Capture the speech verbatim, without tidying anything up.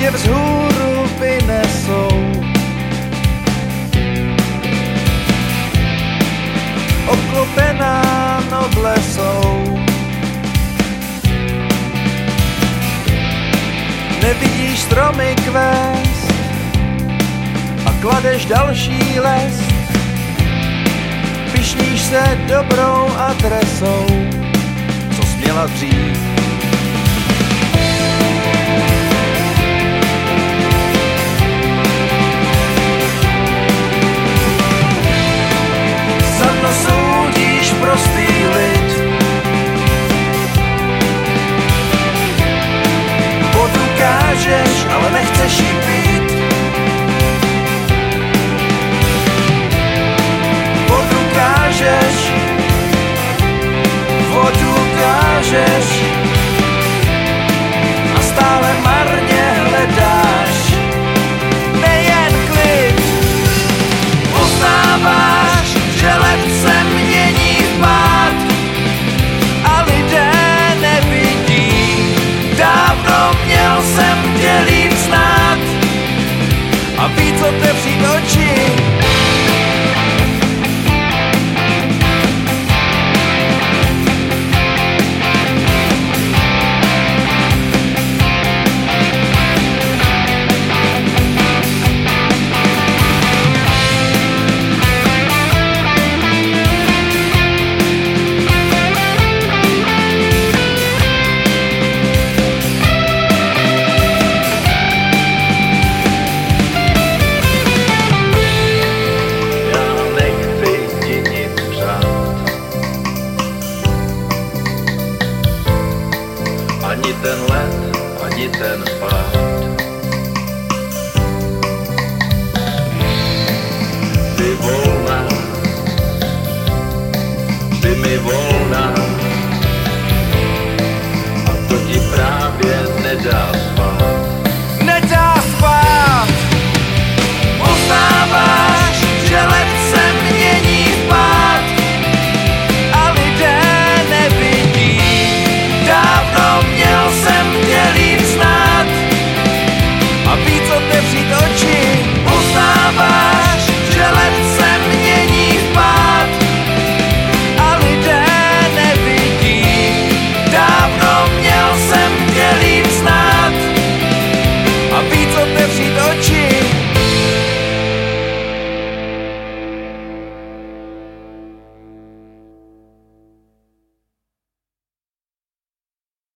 tě vzhůru vynesou. Obklopená noblesou. Nevidíš stromy kvést a kladeš další les. Pyšníš se dobrou adresou, co jsi měla dřív. Snadno soudíš prostý lid, vodu kážeš, ale nechceš jí pít. Vodu kážeš, vodu kážeš a stále marně hledáš nejen klid. Poznáváš, že let se mění v pád a lidé nevidí. Dávno měl jsem tě líp znát a víc otevřít oči. Ani ten let, ani ten pád. Ty volná, ty mi volná.